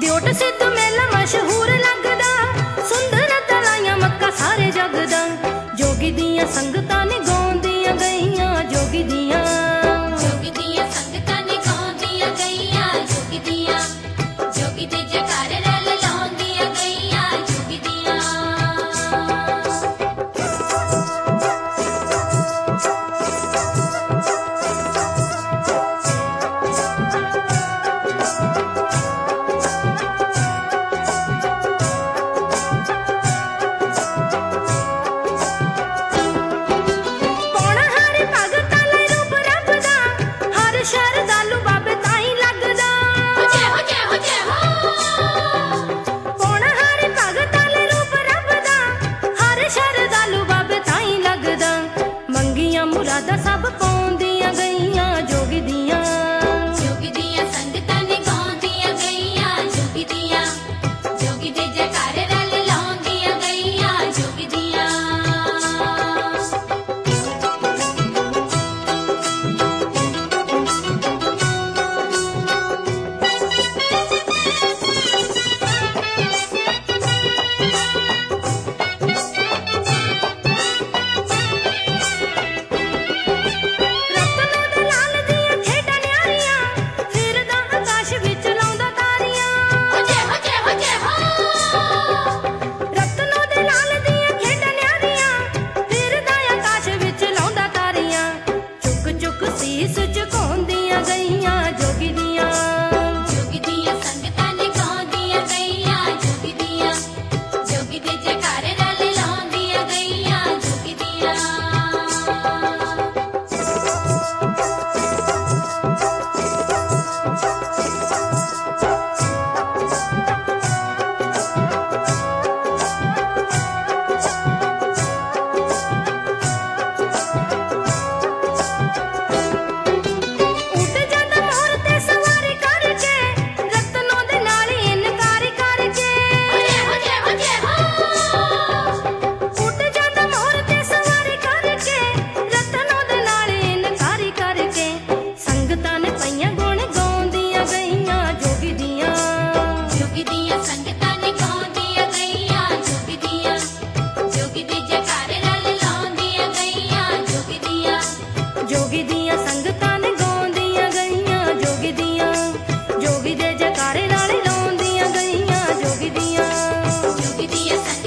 ਦਿਓਟ ਸਿੱਧ ਮੇਲਾ ਮਸ਼ਹੂਰ ਲੱਗਦਾ, ਸੁੰਦਰ ਤਲਾਈਆਂ ਮੱਕਾ ਸਾਰੇ ਜਗ ਦਾ। ਜੋਗੀ ਦੀਆਂ ਸੰਗਤਾਂ ਨੇ ਗਾਉਂਦੀਆਂ ਗਈਆਂ, ਜੋਗੀ ਦੀਆਂ ਸੰਗਤਾਂ ਨੇ ਗਾਉਂਦੀਆਂ ਗਈਆਂ, ਜੋਗੀ ਦੀਆਂ। ਜੋਗੀ ਦੇ ਜੈਕਾਰੇ ਰਲ ਲਾਉਂਦੀਆਂ ਗਈਆਂ, ਜੋਗੀ ਦੀਆਂ। ਸ਼ਰਧਾਲੂ ਬਾਬੇ ਤਾਈਂ ਲੱਗਦਾ, ਪੌਣਾ ਹਰ ਭਗਤਾਂ ਲਈ ਰੂਪ ਰੱਬ ਦਾ। ਹਰ ਸ਼ਰਧਾਲੂ ਬਾਬੇ ਤਾਈਂ ਲੱਗਦਾ, ਮੰਗੀਆਂ ਮੁਰਾਦਾਂ ਸਭ ਪਾਉਂਦੀਆਂ ਗਈਆਂ, ਜੋਗੀ ਦੀਆਂ। ਜੋਗੀ ਦੀਆਂ ਸੰਗਤਾਂ ਨੇ ਗਾਉਂਦੀਆਂ ਗਈਆਂ, ਜੋਗੀ ਦੀਆਂ। ਜੋਗੀ ਦੇ ਜੈਕਾਰੇ ਰਲ ਲਾਉਂਦੀਆਂ ਗਈਆਂ, ਜੋਗੀ ਦੀਆਂ। ਸੀਸ ਝੁਕਾਉਂਦੀਆਂ ਗਈਆਂ, ਜੋਗੀ ਦੀਆਂ। ਜੋਗੀ ਦੀਆਂ ਸੰਗਤਾਂ ਨੇ ਗਾਉਂਦੀਆਂ ਗਈਆਂ, ਜੋਗੀ ਦੀਆਂ। ਜੋਗੀ ਦੇ ਜੈਕਾਰੇ ਰਲ ਲਾਉਂਦੀਆਂ ਗਈਆਂ, ਜੋਗੀ ਦੀਆਂ। ਸੰਗਤਾਂ ਨੇ ਗਾਉਂਦੀਆਂ ਗਈਆਂ, ਜੋਗੀ ਦੀਆਂ। ਜੋਗੀ ਦੇ ਜੈਕਾਰੇ ਰਲ ਲਾਉਂਦੀਆਂ ਗਈਆਂ, ਜੋਗੀ ਦੀਆਂ। ਜੋਗੀ ਦੀਆਂ ਸੰਗਤਾਂ ਨੇ ਗਾਉਂਦੀਆਂ ਗਈਆਂ, ਜੋਗੀ ਦੀਆਂ। ਜੋਗੀ ਦੇ ਜੈਕਾਰੇ ਨਾਲ ਲਾਉਂਦੀਆਂ ਗਈਆਂ, ਜੋਗੀ ਦੀਆਂ। ਜੋਗੀ ਦੀਆਂ